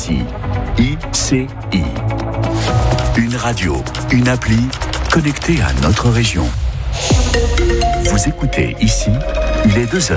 ici. ICI. Une radio, une appli connectée à notre région. Vous écoutez ici, il est 2h.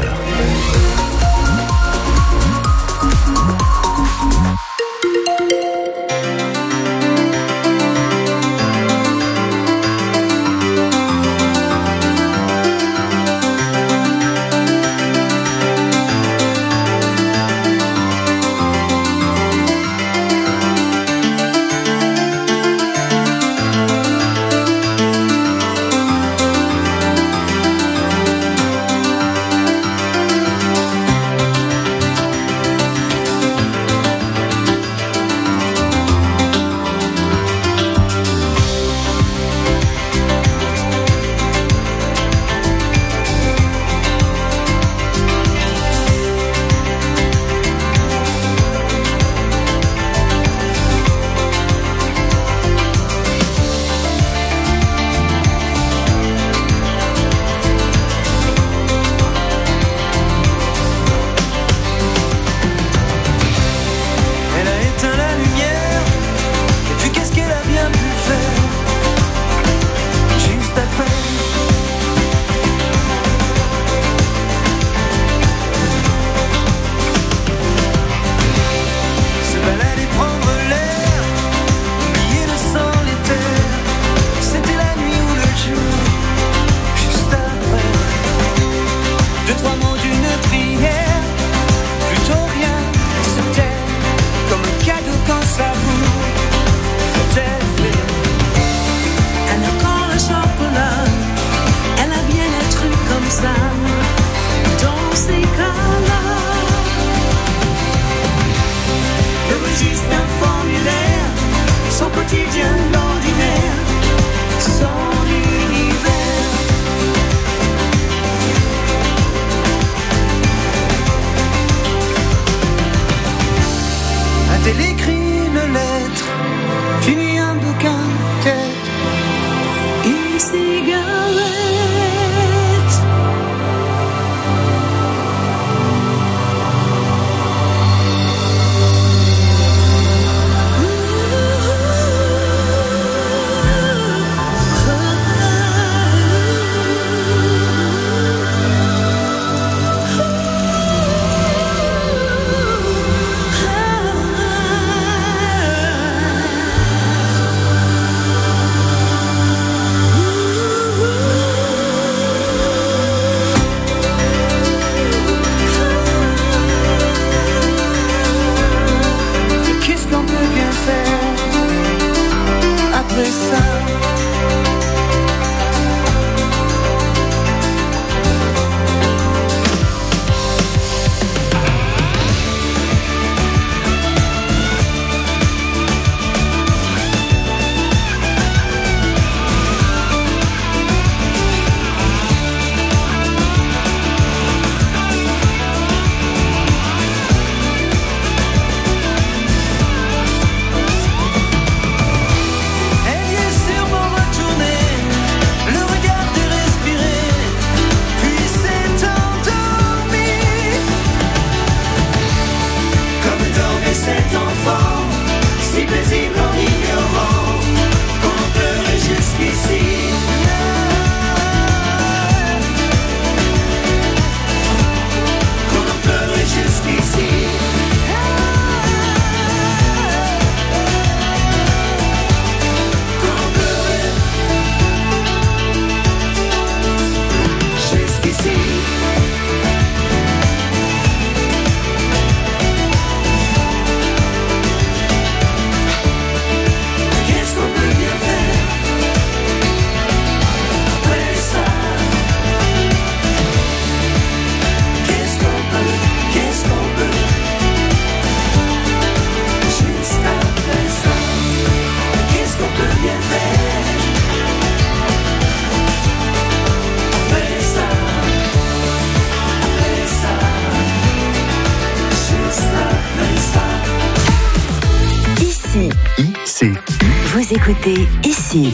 Vous écoutez ici.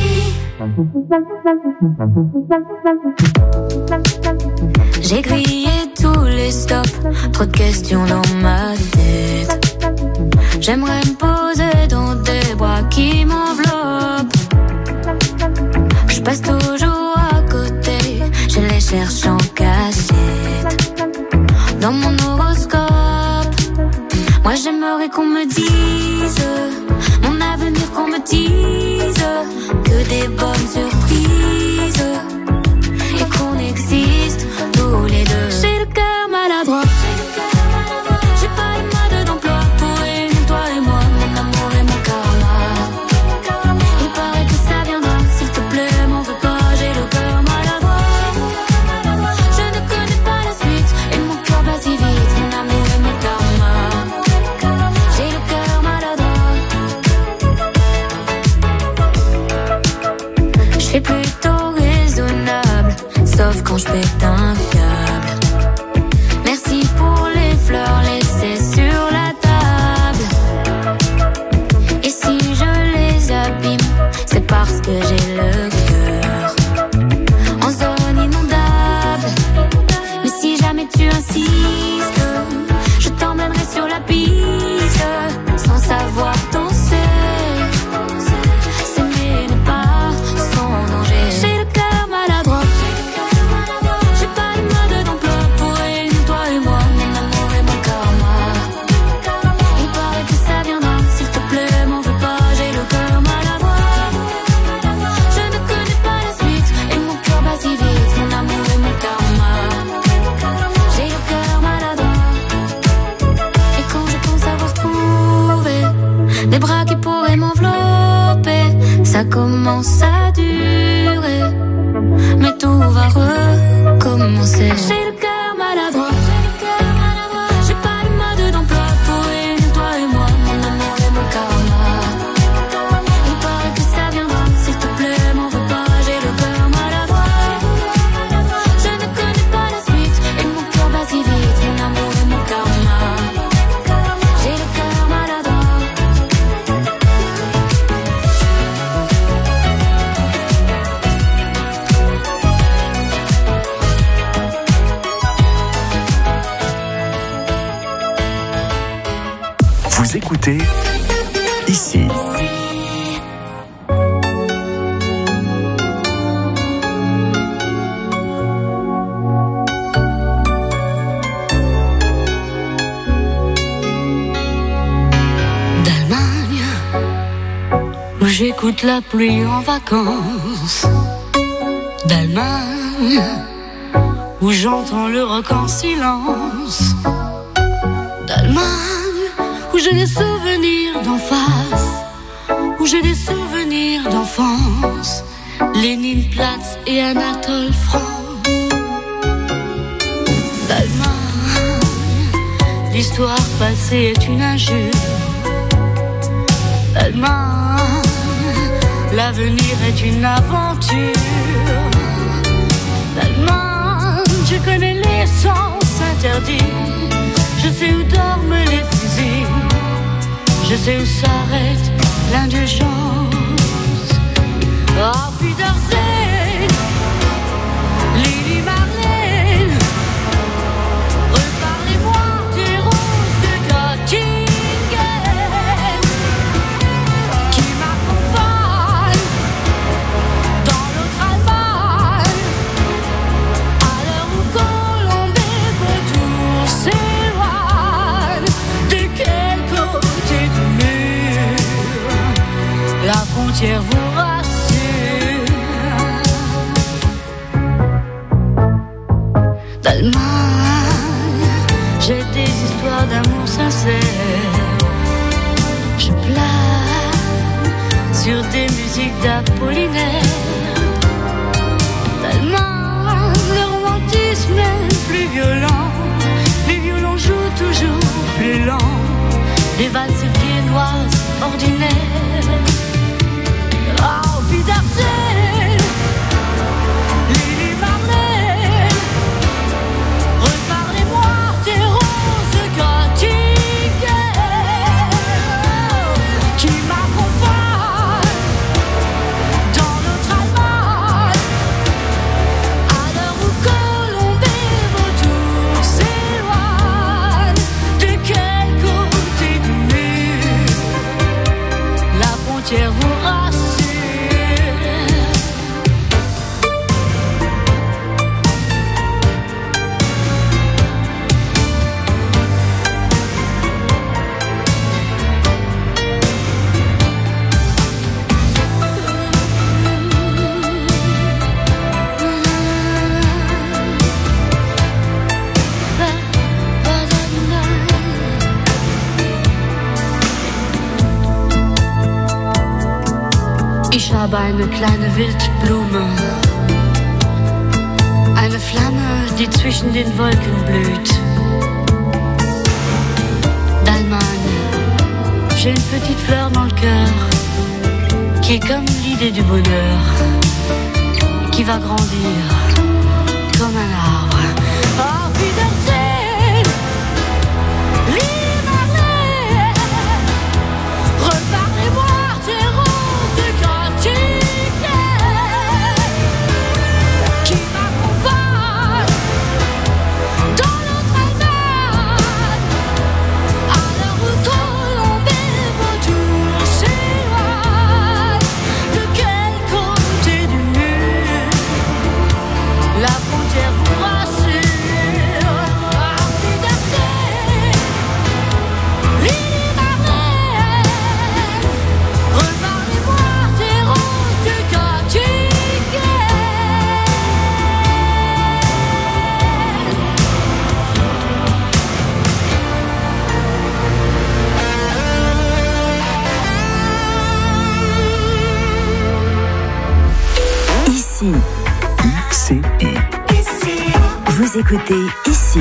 J'ai grillé tous les stops, trop de questions dans ma tête. J'aimerais me poser dans des bras qui m'enveloppent. Je passe toujours à côté, je les cherche en cachette. Dans mon horoscope, moi j'aimerais qu'on me dise mon avenir, qu'on me dise que des bonnes surprises et qu'on existe tous les deux. J'ai le cœur maladroit. J'ai pas le mode d'emploi pour réunir toi et moi, mon amour et mon karma. Il paraît que ça viendra, s'il te plaît, m'en veux pas, j'ai le cœur maladroit. Je ne connais pas la suite et mon cœur bat si vite, mon amour et mon karma. J'ai le cœur maladroit. Je suis plutôt raisonnable, sauf quand je pète un câble. Merci pour les fleurs laissées sur la table. Et si je les abîme, c'est parce que j'ai le cœur en zone inondable. Mais si jamais tu insistes, je t'emmènerai sur la piste sans savoir danser. S'aimer n'est pas sans danger. J'ai le cœur maladroit. J'ai pas le mode d'emploi pour réunir toi et moi, mon amour et mon karma. Il paraît que ça viendra, s'il te plaît, m'en veux pas, j'ai le cœur maladroit. Je ne connais pas la suite et mon cœur bat si vite, mon amour et mon karma. J'ai le cœur maladroit. Et quand je pense avoir trouvé des bras qui pourraient m'envelopper, ça commence à durer, mais tout va recommencer. J'ai le cœur maladroit. J'ai pas le mode d'emploi pour réunir toi et moi, mon amour et mon karma. Il paraît que ça viendra, s'il te plaît, m'en veux pas, j'ai le cœur maladroit. Je ne connais pas la suite et mon cœur bat si vite, mon amour et mon karma. J'ai le cœur maladroit. Vous écoutez ici. D'Allemagne, où j'écoute la pluie en vacances. D'Allemagne, où j'entends le rock en silence. D'Allemagne, où j'ai des souvenirs d'en face, où j'ai des souvenirs d'enfance. Léninplatz et Anatole France. D'Allemagne, l'histoire passée est une injure. D'Allemagne, l'avenir est une aventure. D'Allemagne, je connais les sens interdits. Je sais où dorment les fusils. Je sais où s'arrête l'indulgence. Oh, Wiedersehen, Lili Marlène. Reparlez-moi des roses de Göttingen qui m'accompagnent dans l'autre Allemagne. À l'heure où Colombe et Vautour s'éloignent, de quel côté du mur la frontière vous rassure? D'Allemagne, j'ai des histoires d'amour sincère. Je plane sur des musiques d'Apollinaire. D'Allemagne, le romantisme est plus violent. Les violons jouent toujours plus lent. Les valses viennoises ordinaires. Oh, Wiedersehen, Lili Marlène. Reparlez-moi des roses de Göttingen qui m'accompagnent dans notre Allemagne. À l'heure où Colombe et Vautour s'éloignent, de quel côté du mur Ich war bei einer kleinen Wildblume, eine Flamme, die zwischen den Wolken blüht. D'Allemagne, j'ai une petite fleur dans le cœur, qui est comme l'idée du bonheur, qui va grandir comme un arbre. Auf Wiedersehen, liebe Marlène, reparlez-moi des roses gothiques qui m'accompagnent dans notre Allemagne, à l'heure où Colombie vautour s'éloigne. De quel côté du mur la frontière vous rassure? ICI. Vous écoutez ici.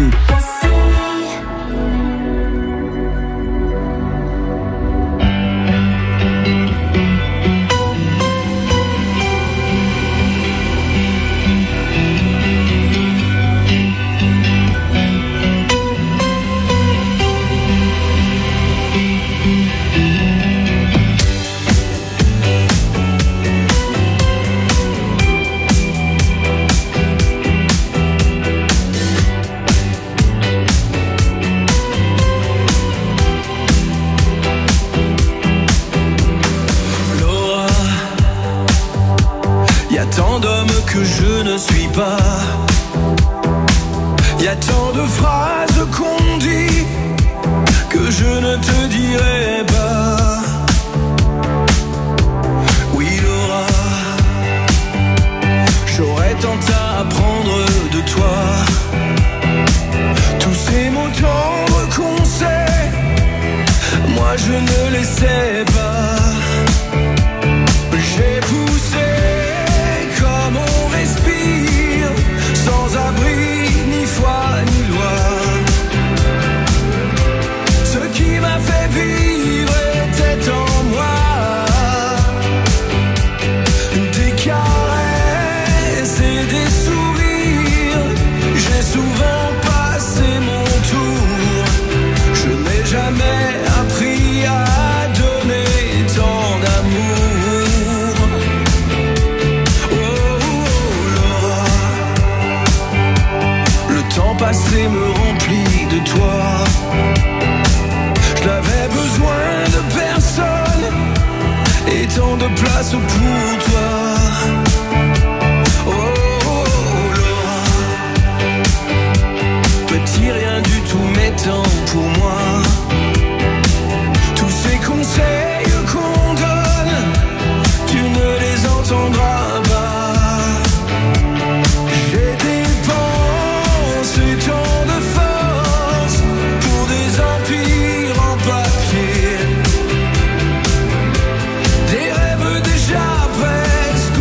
Tant d'hommes que je ne suis pas. Y a tant de phrases qu'on dit que je ne te dirai pas. Oui Laura, j'aurais tant à apprendre de toi. Tous ces mots tendres qu'on sait, moi je ne les sais pas. J'ai poussé comme on respire, sans abri, ni foi, ni loi. Ce qui m'a fait vivre était en moi. Des caresses et des sourires, j'ai souvent passé mon tour. Je n'ai jamais appris à donner tant d'amour. Passé me remplit de toi. Je n'avais besoin de personne et tant de place pour toi. Oh Laura, petit rien du tout mais tant pour moi. Tous ces conseils qu'on donne, tu ne les entendras pas. Tant de force pour des empires en papier, des rêves déjà presque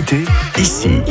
écoutez ici.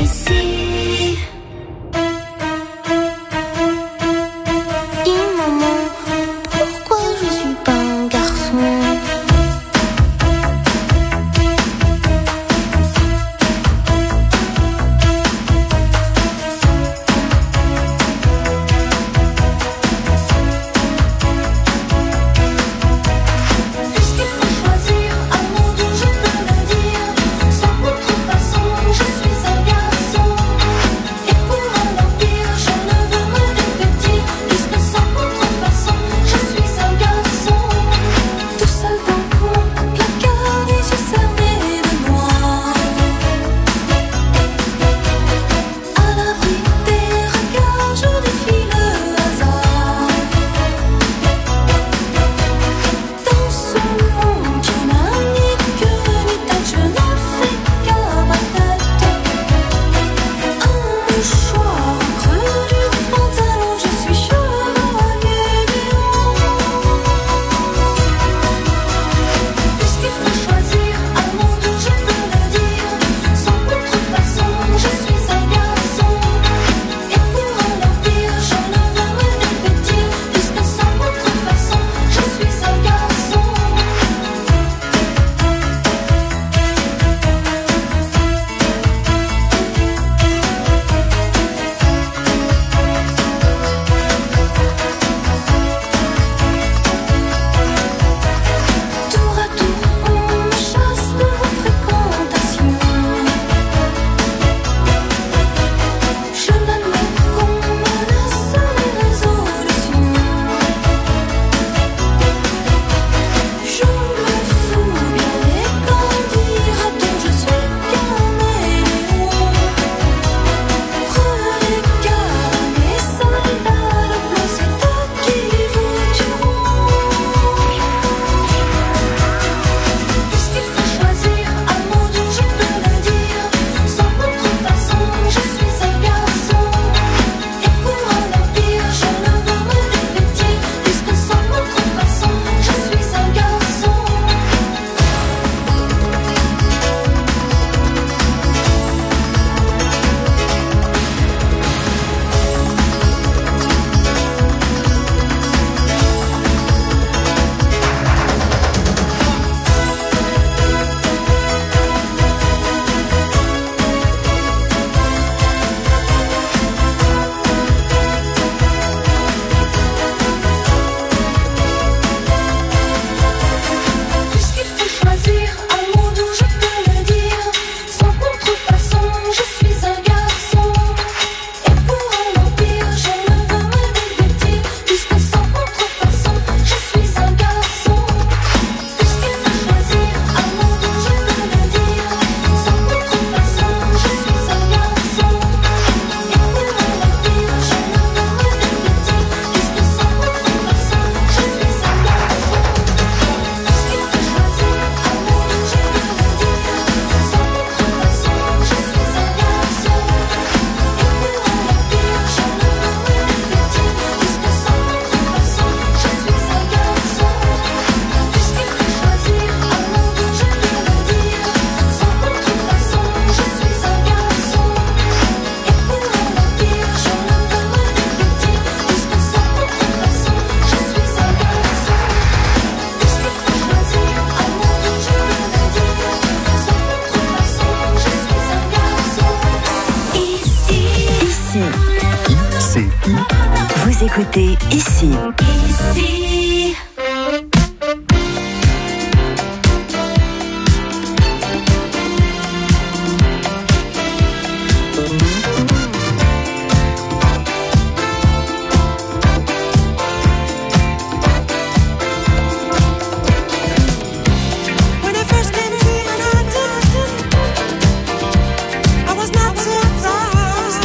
Vous écoutez ici.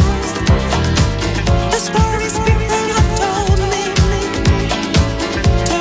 Stories people have told me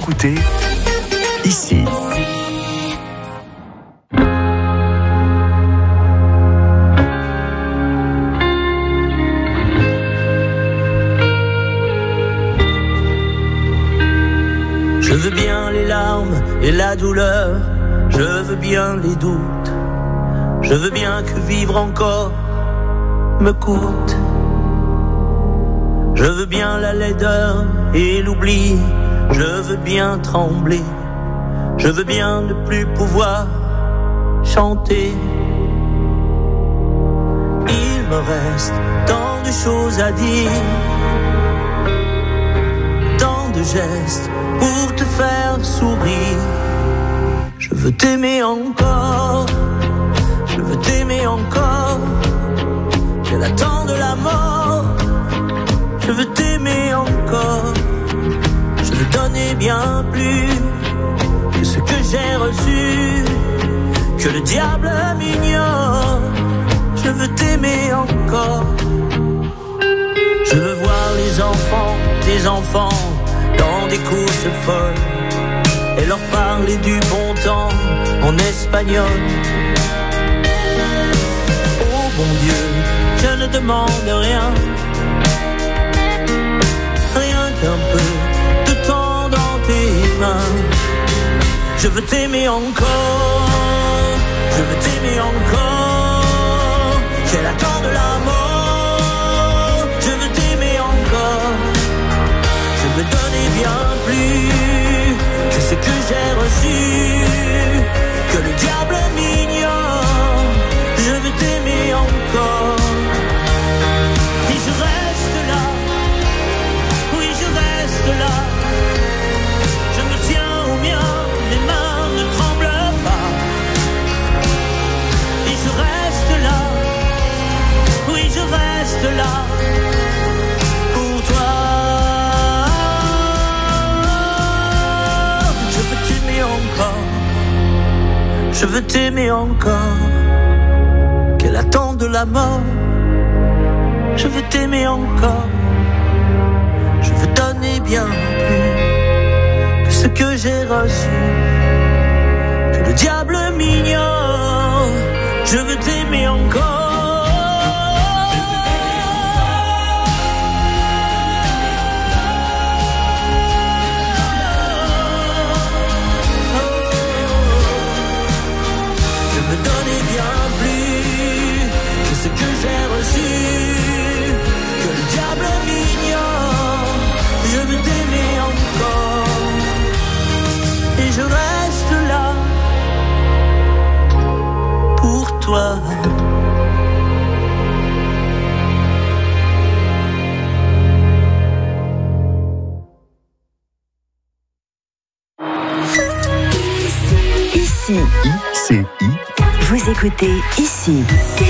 écoutez ici. Je veux bien les larmes et la douleur, je veux bien les doutes, je veux bien que vivre encore me coûte. Je veux bien la laideur et l'oubli, je veux bien trembler, je veux bien ne plus pouvoir chanter. Il me reste tant de choses à dire, tant de gestes pour te faire sourire. Je veux t'aimer encore, je veux t'aimer encore, qu'elle attend de la mort. Je veux t'aimer encore, je veux donner bien plus que ce que j'ai reçu, que le diable m'ignore. Je veux t'aimer encore. Je veux voir les enfants, des enfants dans des courses folles et leur parler du bon temps en espagnol. Oh bon Dieu, je ne demande rien, rien qu'un peu de temps dans tes mains. Je veux t'aimer encore, je veux t'aimer encore, qu'elle attend de la mort. Je veux t'aimer encore, je veux donner bien plus que ce que j'ai reçu, que le diable m'ignore. Je veux t'aimer encore, et je reste là, oui je reste là. Je me tiens au mien, mes mains ne tremblent pas, et je reste là, oui je reste là pour toi. Je veux t'aimer encore, je veux t'aimer encore, qu'elle attend de la mort. Je veux t'aimer encore, je veux donner bien plus que ce que j'ai reçu, que le diable m'ignore. Je veux t'aimer encore. Je veux donner bien plus que ce que j'ai reçu, que le diable m'ignore. Je veux t'aimer encore, et je reste là pour toi. Ici, ICI. vous écoutez ici.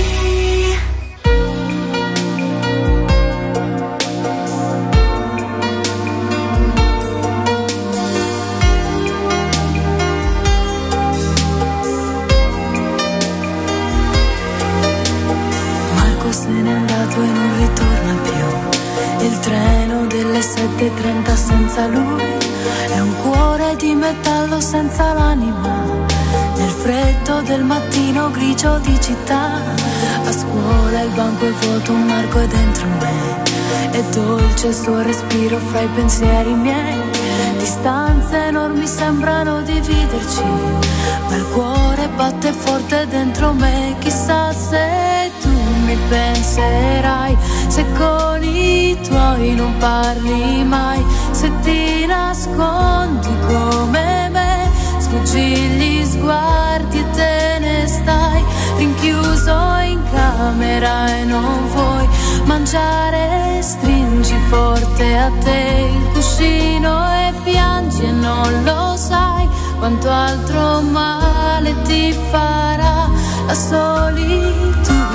Marco se n'è andato e non ritorna più. Il treno delle 7:30 senza lui è un cuore di metallo senza l'anima. Nel freddo del mattino grigio di città, a scuola il banco è vuoto, un Marco è dentro me. È dolce il suo respiro fra i pensieri miei. Distanze enormi sembrano dividerci, ma il cuore batte forte dentro me. Chissà se tu mi penserai, se con i tuoi non parli mai, se ti nascondi come me, sfuggi gli sguardi e te ne stai rinchiuso in camera e non vuoi mangiare. Stringi forte a te il cuscino e piangi e non lo sai quanto altro male ti farà la solitudine.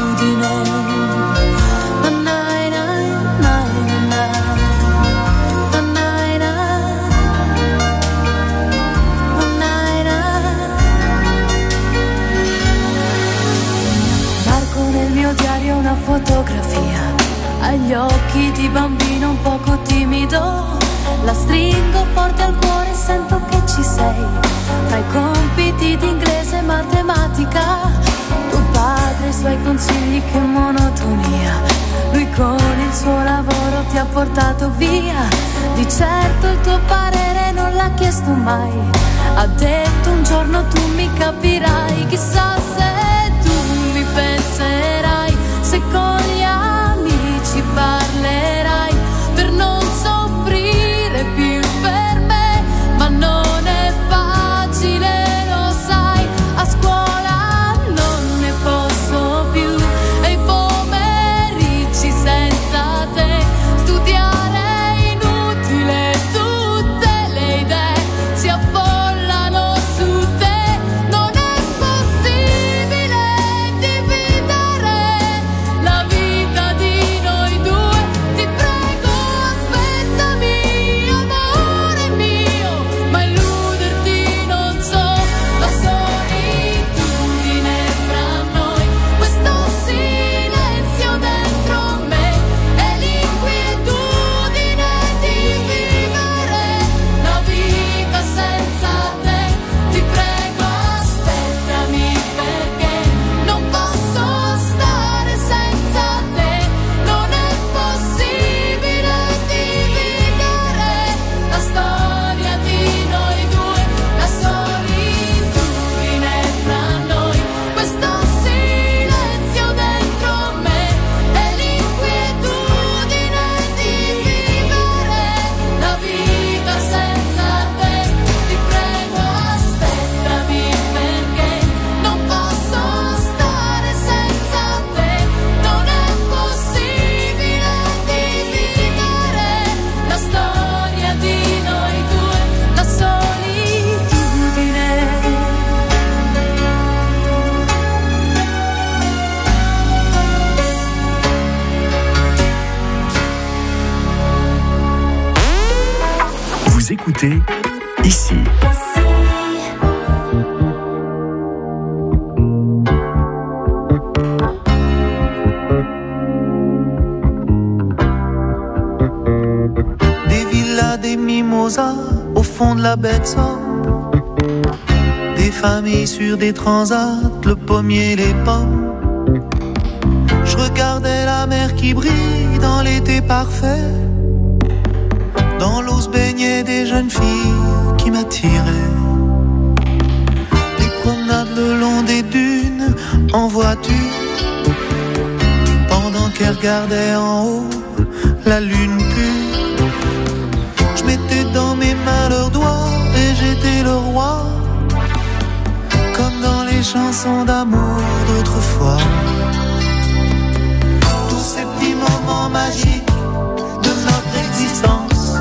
Diario una fotografia, ha gli occhi di bambino un poco timido La stringo forte al cuore e sento che ci sei. Fra i compiti di inglese e matematica, tuo padre e i suoi consigli, che monotonia. Lui con il suo lavoro ti ha portato via. Di certo il tuo parere non l'ha chiesto mai. Ha detto un giorno tu mi capirai. Chissà se tu mi penserai, se con gli amici parlerai, per non soffrire più per me. Ma non è facile, lo sai, a scuola non ne posso più. E i pomeriggi senza te, studiare è inutile, tutte le idee si affollano su te. Non è possibile dividere la vita di noi due. Ti prego aspettami, amore mio, ma illuderti non so. La solitudine fra noi, questo silenzio dentro me, e l'inquietudine di vivere la vita senza te. Ti prego aspettami, perché non posso stare senza te. Non è possibile dividere la storia di noi due. La solitudine fra noi, questo silenzio dentro me, e l'inquietudine di vivere la vita senza te. Ti prego aspettami, perché non posso stare senza te. Non è possibile dividere la storia di noi due. La solitudine. Vous écoutez ici. Des villas, des mimosas au fond de la baie de Somme, des familles sur des transats, le pommier, les pommes. Je regardais la mer qui brille dans l'été parfait. Dans l'eau se baignaient des jeunes filles qui m'attiraient. Des promenades le long des dunes en voiture, pendant qu'elles regardaient en haut la lune pure. Je mettais dans mes mains leurs doigts et j'étais le roi, comme dans les chansons d'amour d'autrefois. Tous ces petits moments magiques de notre existence,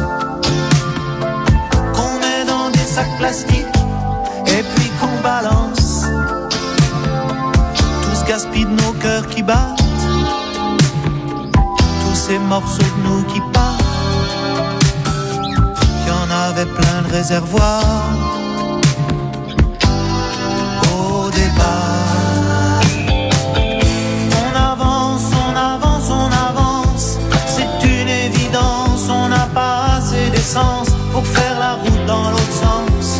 qu'on met dans des sacs plastiques et puis qu'on balance. Tout ce gaspille de nos cœurs qui battent, tous ces morceaux de nous qui partent. Il y en avait plein de réservoirs au départ. On avance, on avance, on avance, c'est une évidence. On n'a pas assez d'essence pour faire la route dans l'autre sens.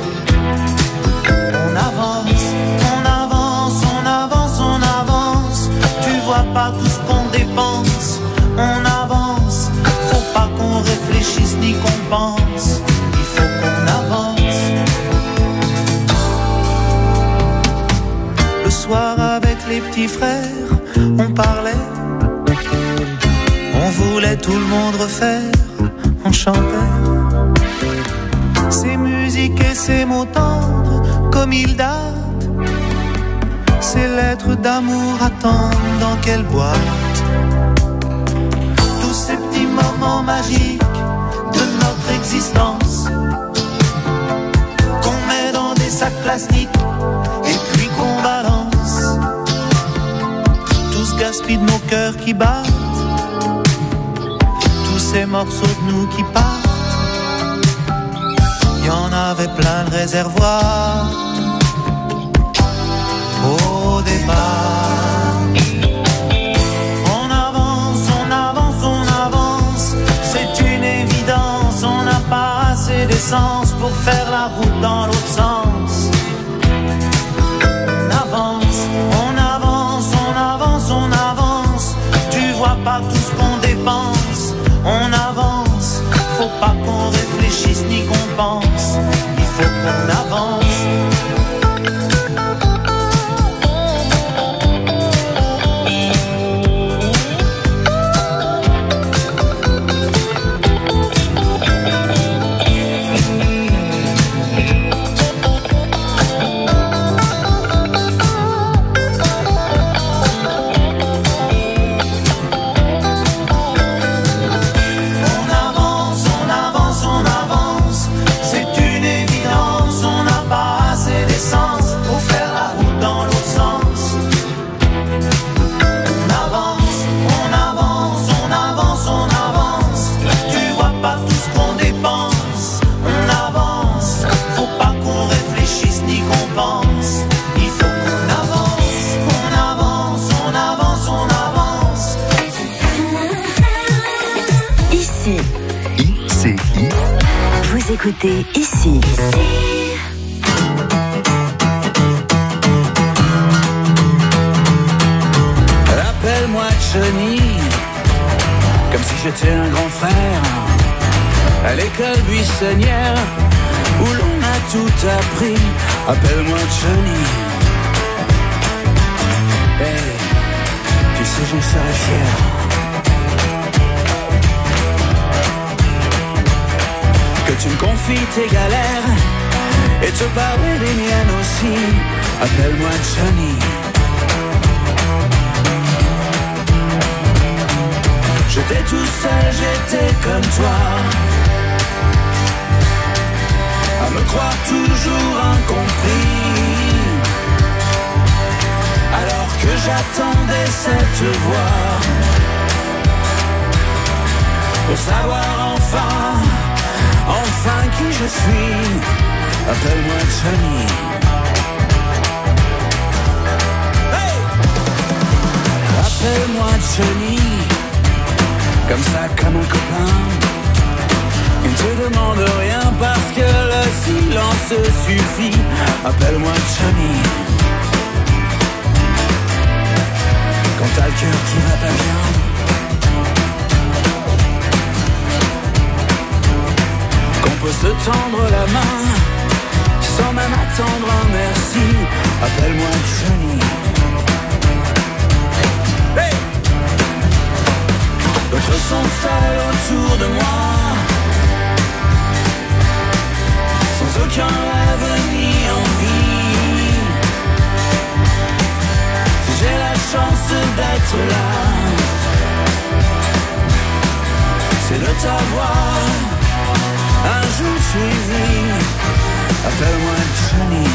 On avance, on avance, on avance, on avance. Tu vois pas tout ce qu'on dépense. On avance, faut pas qu'on réfléchisse ni qu'on pense. Il faut qu'on avance. Le soir avec les petits frères, on parlait, on voulait tout le monde refaire, on chantait ces musiques et ces mots tendres comme ils datent. Ces lettres d'amour attendent dans quelle boîte? Tous ces petits moments magiques de notre existence, qu'on met dans des sacs plastiques et puis qu'on balance. Tout ce gaspille de nos cœurs qui battent, tous ces morceaux de nous qui partent. Il y en avait plein de réservoirs au départ. On avance, on avance, on avance, c'est une évidence. On l'essence pour faire la route dans l'autre sens. On avance, on avance, on avance, on avance. Tu vois pas tout ce qu'on dépense. On avance, faut pas qu'on réfléchisse ni qu'on pense. Il faut qu'on avance. Écoutez ici. Appelle-moi Johnny, comme si j'étais un grand frère. À l'école buissonnière, où l'on a tout appris. Appelle-moi Johnny. Hey, tu sais, j'en serais fier. Que tu me confies tes galères et te parler des miennes aussi. Appelle-moi Johnny. J'étais tout seul, j'étais comme toi, à me croire toujours incompris, alors que j'attendais cette voix pour savoir enfin qui je suis. Appelle-moi Johnny. Hey! Appelle-moi Johnny, comme ça, comme un copain. Il ne te demande rien parce que le silence suffit. Appelle-moi Johnny. Quand t'as le cœur qui va pas bien, qu'on peut se tendre la main sans même attendre un merci. Appelle-moi Johnny. Hey! D'autres sont seuls autour de moi, sans aucun rêve ni envie. Si j'ai la chance d'être là, c'est de t'avoir un jour suivi. Appelle-moi Johnny.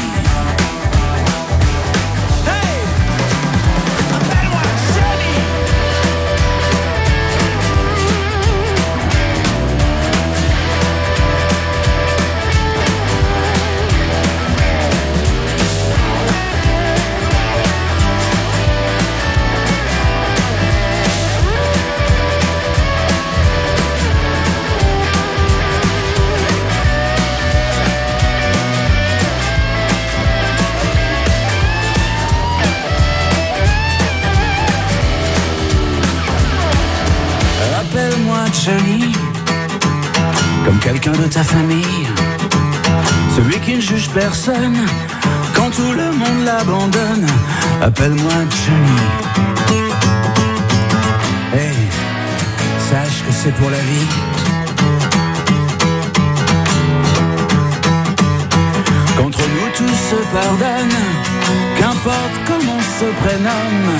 Hey! Appelle-moi Johnny. Appelle-moi Johnny, comme quelqu'un de ta famille, celui qui ne juge personne quand tout le monde l'abandonne. Appelle-moi Johnny. Hey, sache que c'est pour la vie. Qu'entre nous tout se pardonne, qu'importe comment on se prénomme.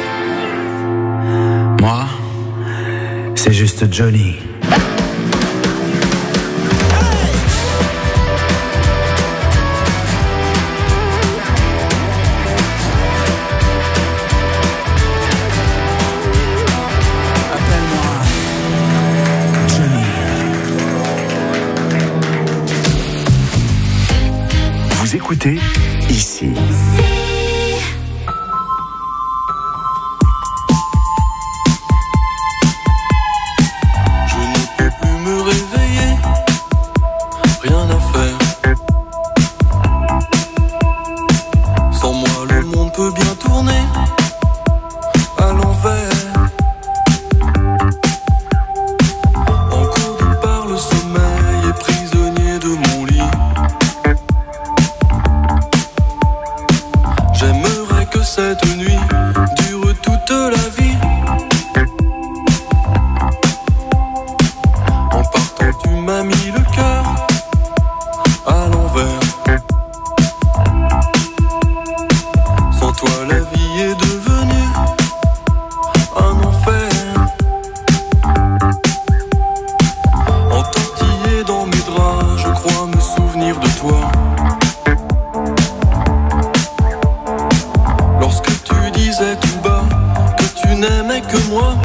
Moi, c'est juste Johnny. Appelle-moi Johnny. Vous écoutez ici. Rien à mis le cœur à l'envers. Sans toi la vie est devenue un enfer. Entortillé dans mes draps, je crois me souvenir de toi. Lorsque tu disais tout bas que tu n'aimais que moi.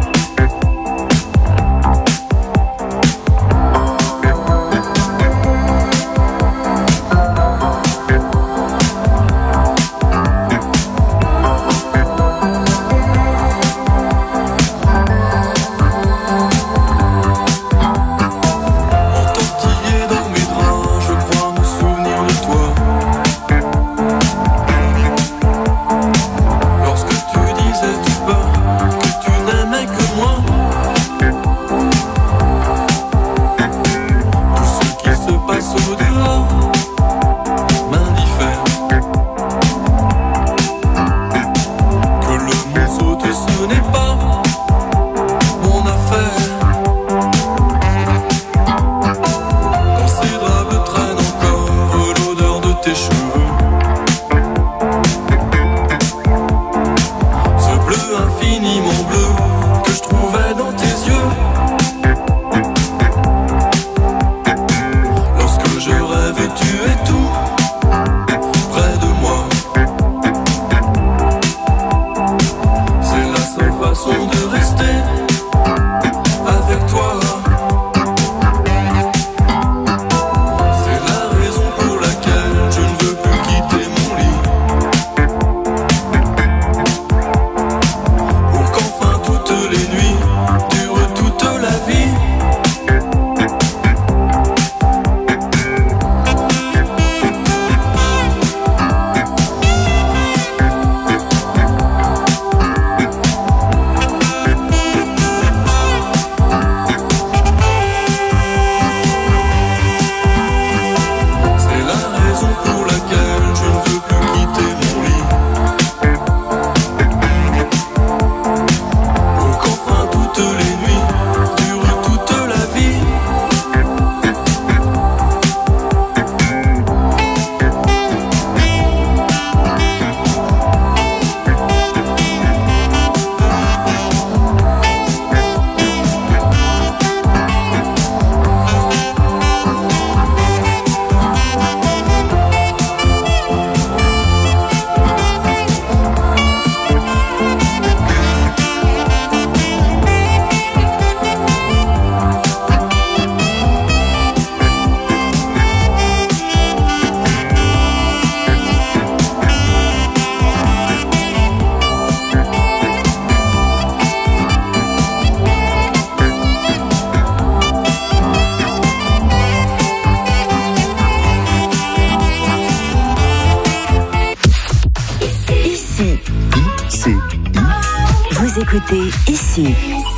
Écoutez ici.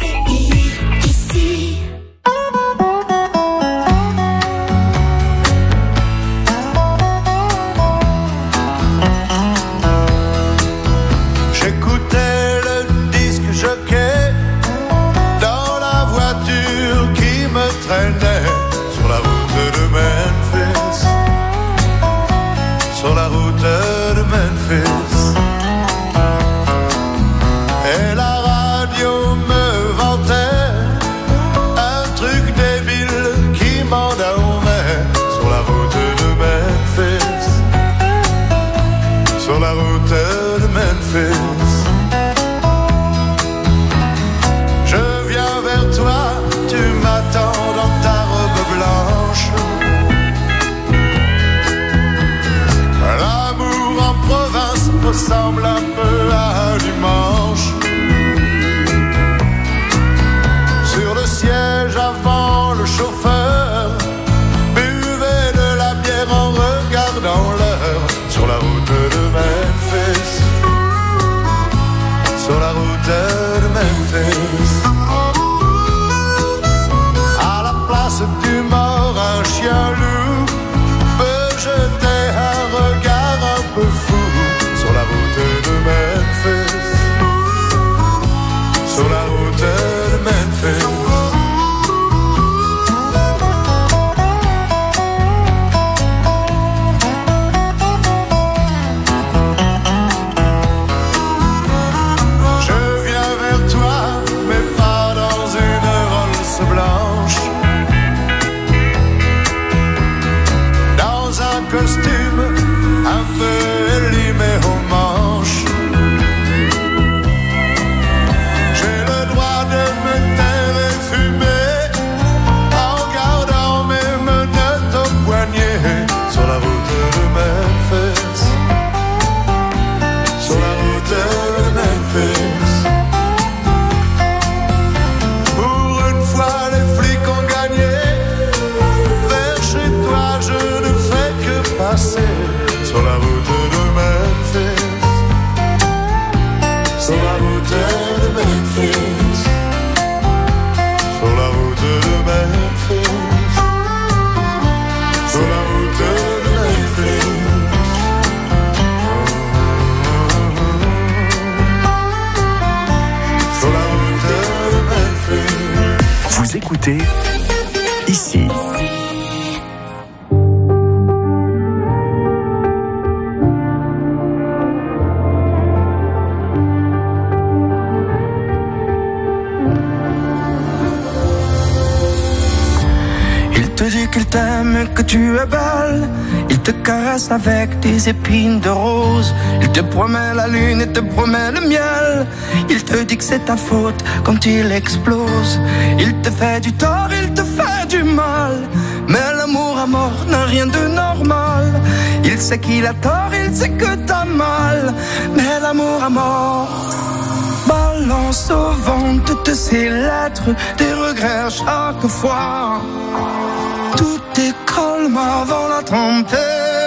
J'écoutais le disque jockey dans la voiture qui me traînait sur la route de Memphis, sur la route de Memphis. Et la radio me vantait un truc débile qui m'endormait sur la route de Memphis, sur la route de Memphis. Je viens vers toi, tu m'attends dans ta robe blanche. L'amour en province ressemble un peu à un dimanche. Sur le siège avant, le chauffeur buvait de la bière en regardant l'heure. Sur la route de Memphis, sur la route de Memphis. À la place du mort, un chien loup peut jeter un regard un peu fou. Sur la route de Memphis, sur la route de Memphis. costume, un peu élimé aux manches. J'ai le droit de me taire et fumer en gardant mes menottes au poignet sur la route de Memphis. Sur la route de Memphis. Pour une fois les flics ont gagné. Vers chez toi je ne fais que passer. Sur la route de Memphis. Sur la route de Memphis. Sur la route de Memphis. Sur la route de Memphis. Sur la route de Memphis. Vous écoutez ici. Il te dit qu'il t'aime et que tu es belle. Il te caresse avec des épines de rose. Il te promet la lune et te promet le miel. Il te dit que c'est ta faute quand il explose. Il te fait du tort, il te fait du mal. Mais l'amour à mort n'a rien de normal. Il sait qu'il a tort, il sait que t'as mal. Mais l'amour à mort balance au vent toutes ces lettres, des regrets à chaque fois. Tout est calme avant la tempête.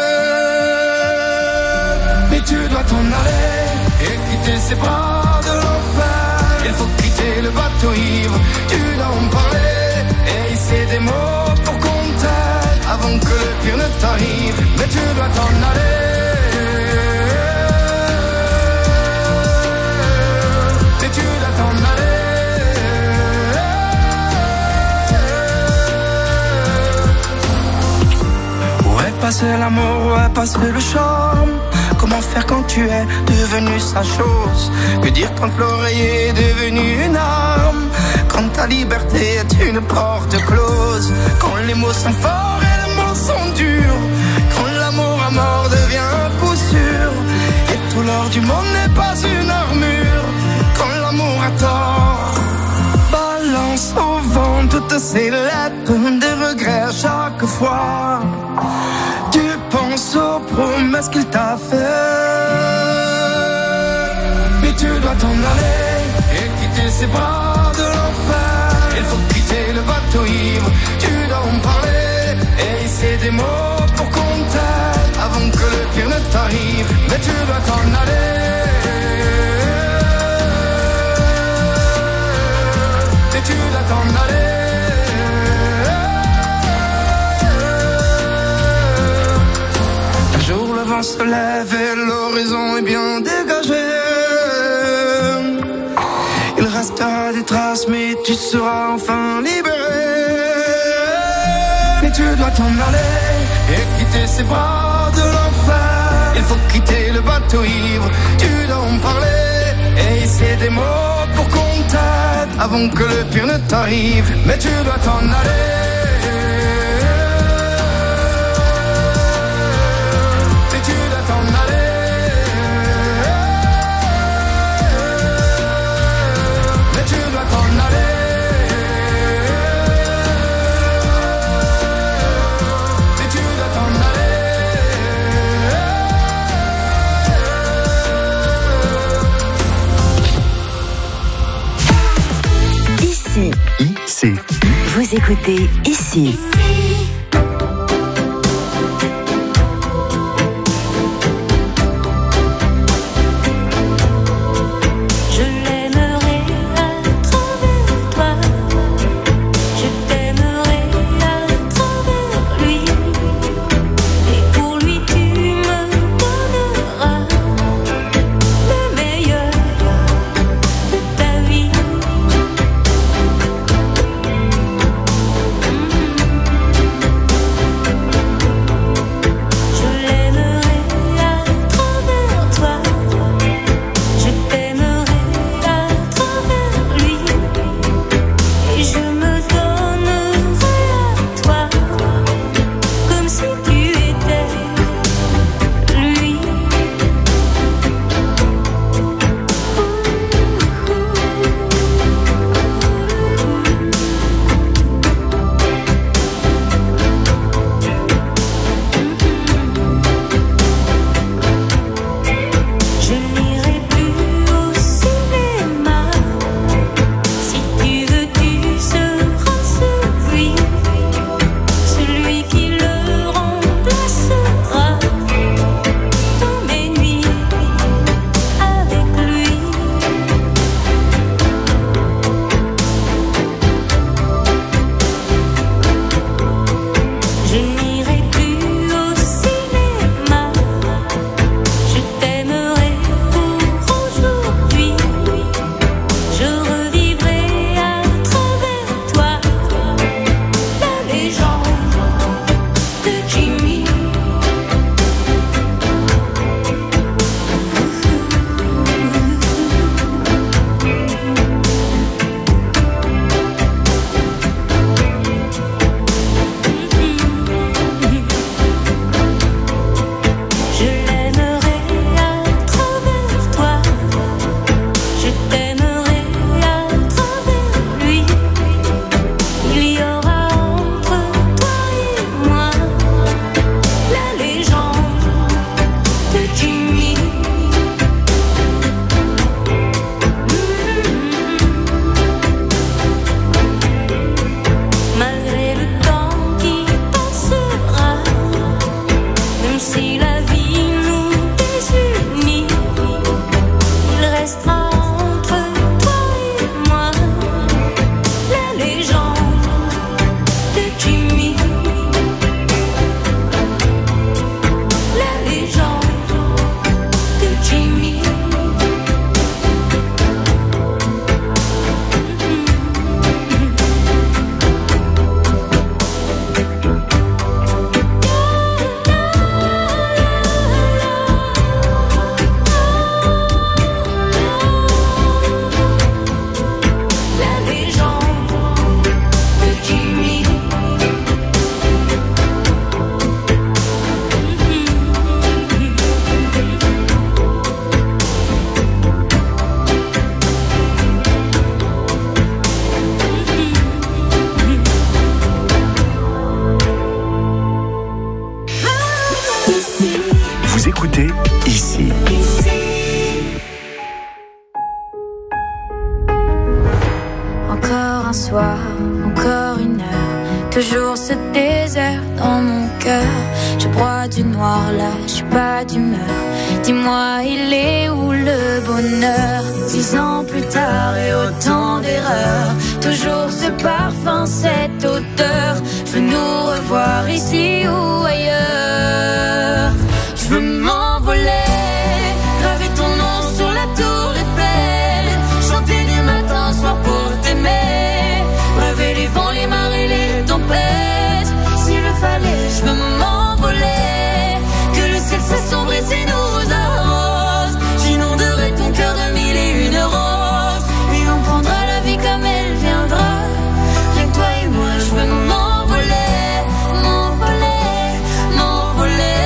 Mais tu dois t'en aller et quitter ses bras de l'enfer. Il faut quitter le bateau ivre, tu dois en parler et hisser des mots pour qu'on t'aide avant que le pire ne t'arrive. Mais tu dois t'en aller. Mais tu dois t'en aller. Passer l'amour, ouais, passer le charme. Comment faire quand tu es devenu sa chose? Que dire quand l'oreiller est devenu une arme? Quand ta liberté est une porte close? Quand les mots sont forts et les mots sont durs? Quand l'amour à mort devient un coup sûr? Et tout l'or du monde n'est pas une armure? Quand l'amour a tort, balance au vent toutes ces lettres, des regrets à chaque fois. Tu penses aux promesses qu'il t'a fait. Mais tu dois t'en aller et quitter ses bras de l'enfer. Il faut quitter le bateau ivre, tu dois en parler et hisser des mots pour qu'on t'aide avant que le pire ne t'arrive. Mais tu dois t'en aller. Mais tu dois t'en aller. Le vent se lève et l'horizon est bien dégagé. Il restera des traces mais tu seras enfin libéré. Mais tu dois t'en aller et quitter ses bras de l'enfer. Il faut quitter le bateau ivre, tu dois en parler et hisser des mots pour qu'on t'aide avant que le pire ne t'arrive. Mais tu dois t'en aller. Ici. Vous écoutez ici. désert dans mon cœur. Je broie du noir là, je suis pas d'humeur. Dis-moi, il est où le bonheur? 10 ans plus tard et autant d'erreurs, toujours ce parfum, cette odeur. Je veux nous revoir ici ou ailleurs. Je veux m'envoler, graver ton nom sur la tour Eiffel, chanter du matin au soir pour t'aimer, braver les vents, les marées, les tempêtes. S'il le fallait, je veux m'envoler, que le ciel s'assombrisse et nous arrose. J'inonderai ton cœur de 1001 roses, et on prendra la vie comme elle viendra. Rien que toi et moi, je veux m'envoler, m'envoler, m'envoler.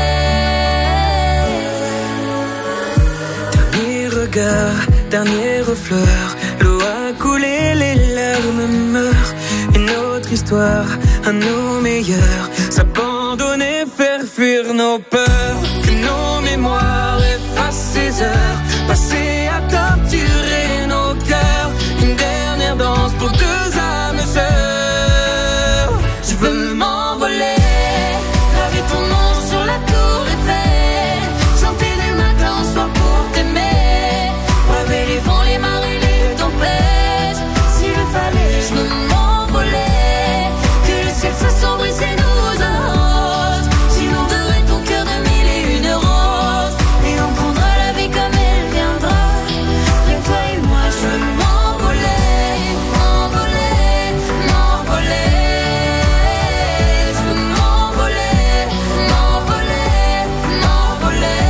Dernier regard, dernière fleur, l'eau a coulé, les larmes meurent. Une autre histoire, à nos meilleurs, s'abandonner, faire fuir nos peurs. Que nos mémoires effacent ces heures passées à torturer nos cœurs. Une dernière danse pour deux âmes sœurs. Je veux m'envoler, graver ton nom sur la tour Eiffel, chanter du matin au soir pour t'aimer, braver les vents, les marées, les tempêtes. S'il le fallait, je veux m'envoler, que le ciel s'assombrisse et nous arrose. J'inonderai ton cœur de 1001 roses, et on prendra la vie comme elle viendra. Rien que toi et moi, je veux m'envoler, m'envoler, m'envoler. Je veux m'envoler, m'envoler, m'envoler.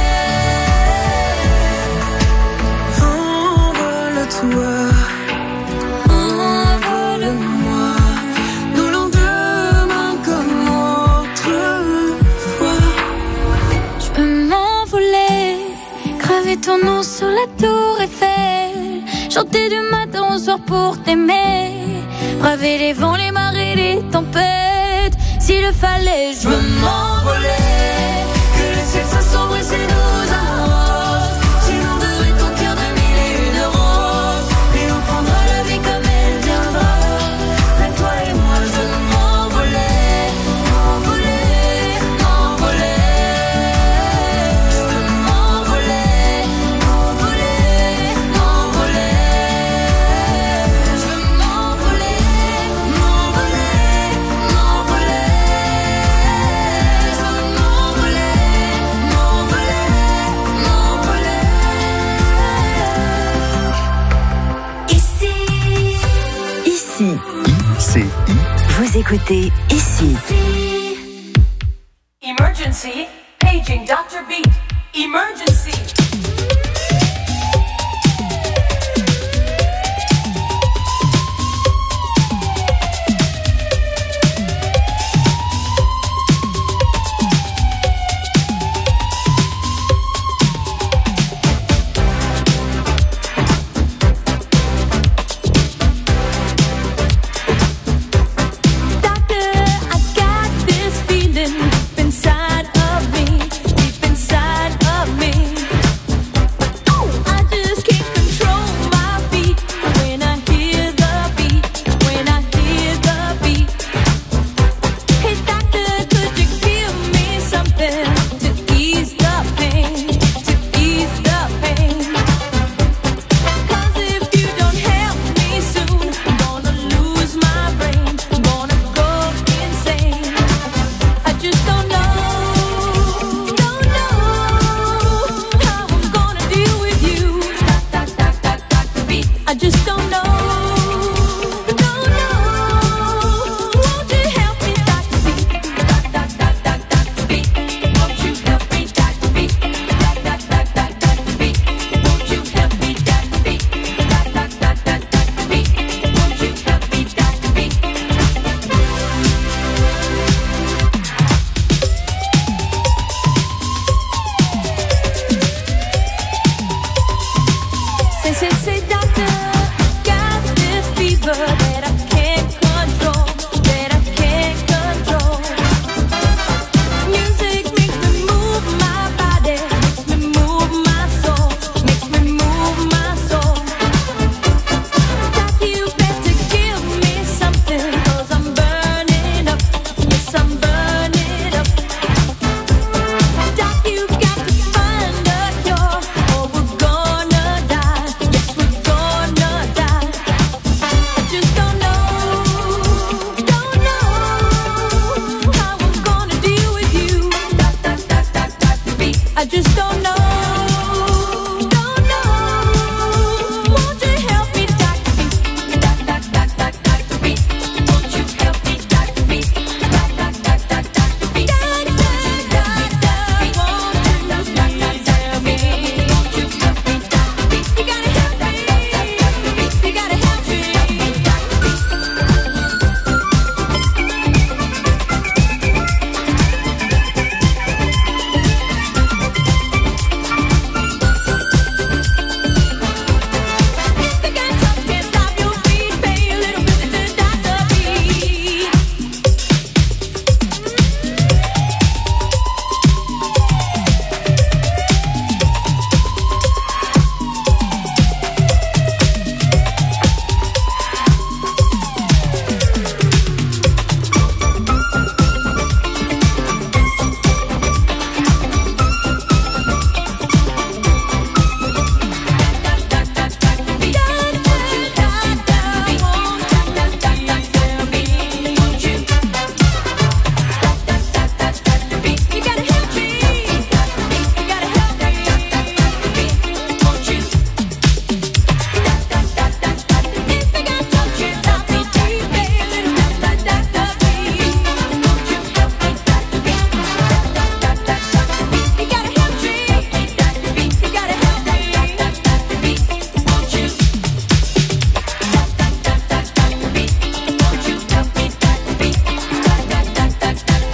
Envole-toi, envole-moi, nos lendemains comme autrefois. Je peux m'envoler, graver ton nom sur la tour Eiffel, chanter du matin au soir pour t'aimer, braver les vents, les marées, les tempêtes. S'il le fallait, je veux m'envoler, que le ciel s'assombrisse et nous arrose. J'inonderai ton cœur de 1001 roses, et on prendra la vie comme elle viendra. Rien que toi et moi, je veux m'envoler, m'envoler, m'envoler. Je veux m'envoler, m'envoler, m'envoler. Je veux m'envoler, m'envoler, m'envoler. Je veux m'envoler, m'envoler, m'envoler. Ici, ICI. vous écoutez Ici. Emergency, paging Dr. Beat. Emergency.